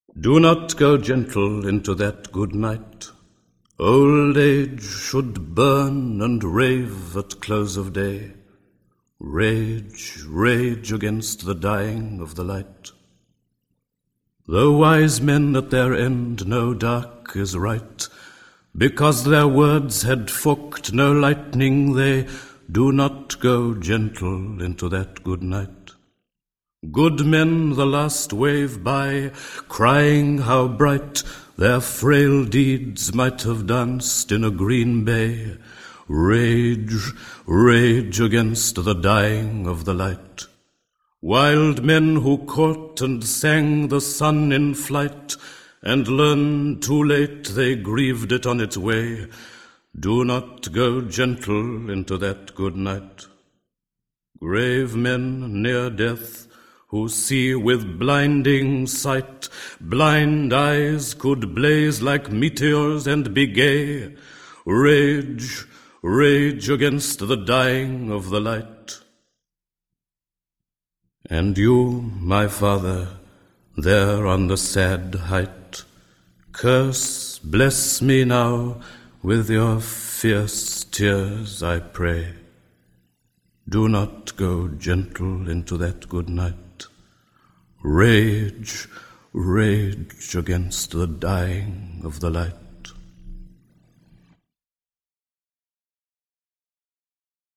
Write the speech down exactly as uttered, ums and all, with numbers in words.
Do not go gentle into that good night. Old age should burn and rave at close of day. Rage, rage against the dying of the light. Though wise men at their end know dark is right, because their words had forked no lightning, they do not go gentle into that good night. Good men the last wave by, crying how bright their frail deeds might have danced in a green bay. Rage, rage against the dying of the light. Wild men who caught and sang the sun in flight, and learned too late they grieved it on its way, do not go gentle into that good night. Grave men near death, who see with blinding sight, blind eyes could blaze like meteors and be gay. Rage, rage against the dying of the light. And you, my father, there on the sad height, curse, bless me now with your fierce tears, I pray. Do not go gentle into that good night. Rage, rage against the dying of the light.